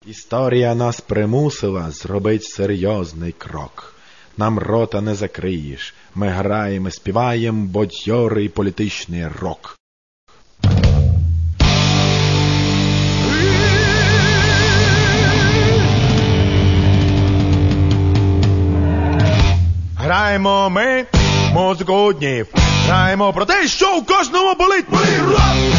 Історія нас примусила зробить серйозний крок. Нам рота не закриєш. Ми граємо, співаєм бадьорий політичний рок. Граємо ми музику днів. Граємо про те, що у кожному болить. Ми рок!